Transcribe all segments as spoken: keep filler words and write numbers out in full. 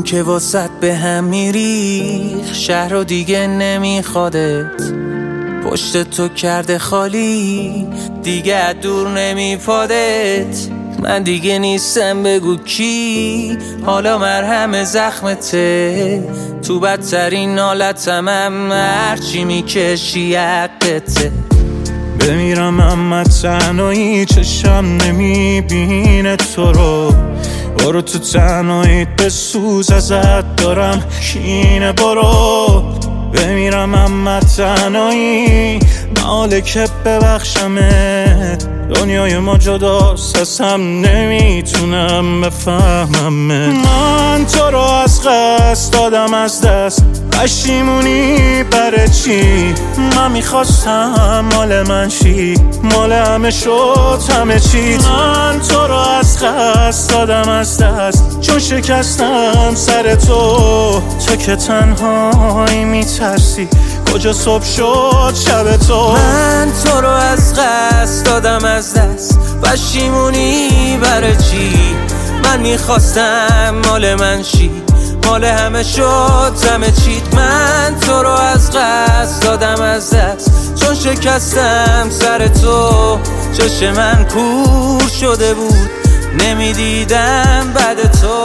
که واسط به هم میریخ، شهر رو دیگه نمیخوادت، پشت تو کرده خالی، دیگه دور نمیپادت. من دیگه نیستم بگو کی، حالا مرهم زخمته، تو بدترین حالتم هم هرچی میکشی حقته. بمیرم اما تنهایی چشم نمیبینه تو رو، برو تو تنهاییت بسوز ازت دارم کینه، برو. بمیرم اما تنهایی محاله که ببخشمت، دنیای ما جداست از هم نمیتونم بفهممت. من تو رو از قصد دادم از دست، پشیمونی برای چی؟ من میخواستم مال من شی، مال همه شد همه چیت. من تو رو از قصد دادم از دست، چون شکستم سر تو، تو که تنهایی میترسی کجا صبح شد شب تو. من تو رو از قصد دادم از دست، پشیمونی برای چی؟ من میخواستم مال من شی، مال همه شد همه چیت. من تو رو از قصد دادم از دست، چون شکستم سر تو، چش من کور شده بود، نمیدیدم بعد تو.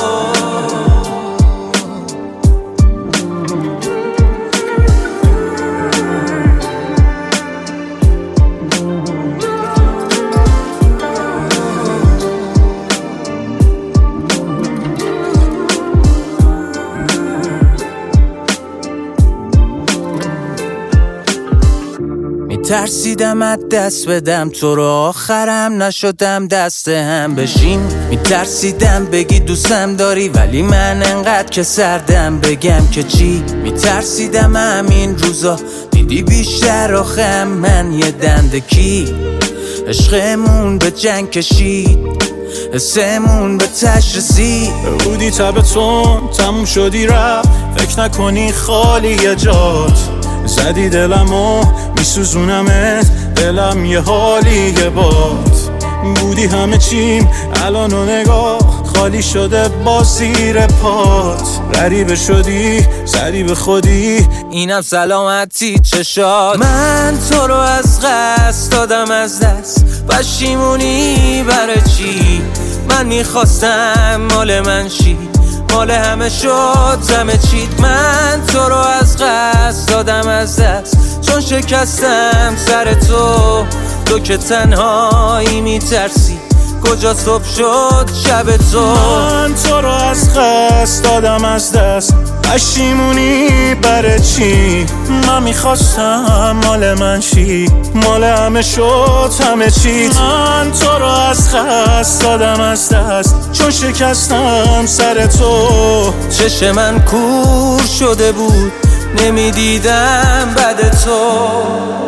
ترسیدم از دست بدم تو رو، آخرم نشدم دست هم بشیم. میترسیدم بگی دوستم داری، ولی من انقدر که سردم بگم که چی. میترسیدم همین روزا دیدی بیشتر آخم من یه دندکی، عشقمون به جنگ کشید، حسمون به تش رسید. بودی تبتون تموم شدی رفت، فکر نکنی خالی جات، زدی دلمو میسوزونمت، دلم یه حالی یه باد. بودی همه چیم الان و نگاه خالی شده با زیر پات. غریبه شدی زدی به خودی، اینم سلامتی چشات. من تو رو از قصد دادم از دست، پشیمونی برای چی؟ من میخواستم مال من شی، مال همه شد همه چیت. من تو رو از قصد دادم از دست، چون شکستم سر تو، تو که تنهایی میترسی کجا صبح شد شب تو. من تو رو از قصد دادم از دست، پشیمونی برای چی؟ من میخواستم مال من شی، مال همه شد همه چیت. من تو رو از قصد دادم از دست، چون شکستم سر تو، چش من کور شده بود، نمیدیدم بعد تو.